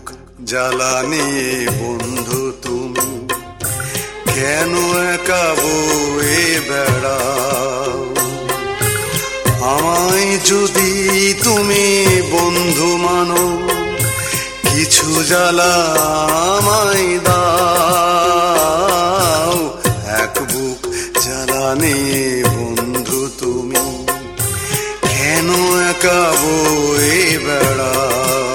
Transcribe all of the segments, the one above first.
জ্বালানি বন্ধু তুমি কেন একা বয়ে বেড়াও? আমায় যদি তুমি বন্ধু মানো, কিছু জ্বালা আমায় দাও। এক বুক জ্বালানি বন্ধু তুমি কেন একা বয়ে বেড়াও?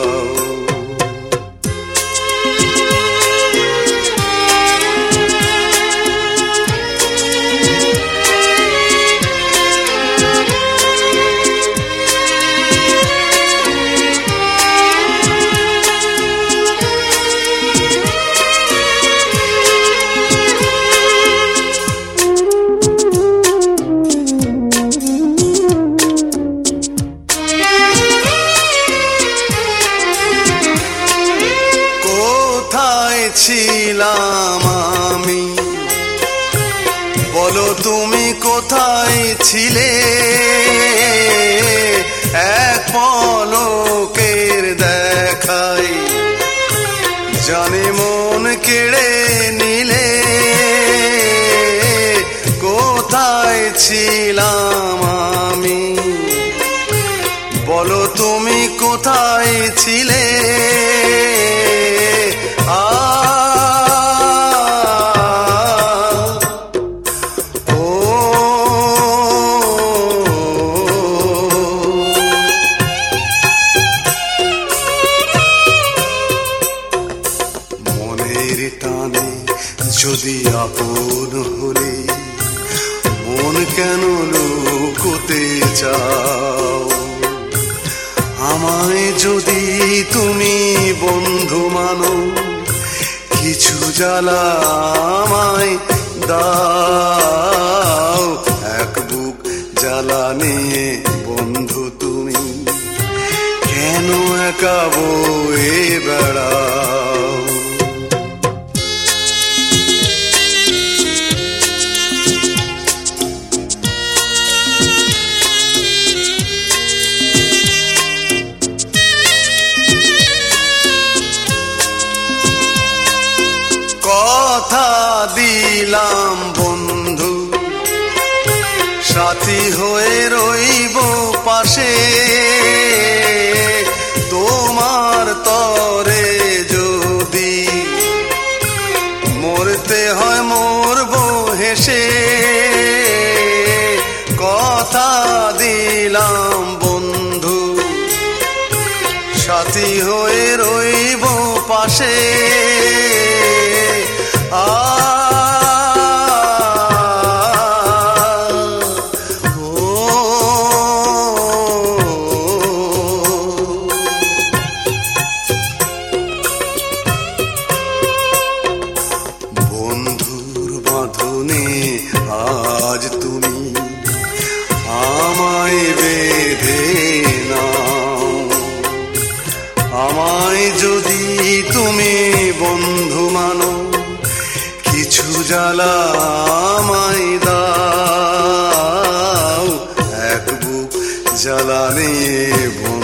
ছিলাম আমি, বলো তুমি কোথায় ছিলে? এক পলকের দেখাই জানি মন কেড়ে নিলে। কোথায় ছিলাম আমি, বলো তুমি কোথায় ছিলে? টানে যদি আপন হলে মন কেন লুকোতে চাও? আমায় যদি তুমি বন্ধু মানো, কিছু জ্বালা আমায় দাও। এক বুক জ্বালা নিয়ে বন্ধু তুমি কেন একা বয়ে বেড়াও? কথা দিলাম বন্ধু, সাথী হয়ে রইব পাশে। তোমার তরে যদি মরতে হয় মরব হেসে। কথা দিলাম বন্ধু, সাথী হয়ে রইব পাশে। বন্ধুর বাঁধনে আজ তুমি আমায় বেঁধে নাও। আমায় যদি তুমি বন্ধু মানো, কিছু জ্বালা আমায় দাও। এক বুক জ্বালা নিয়ে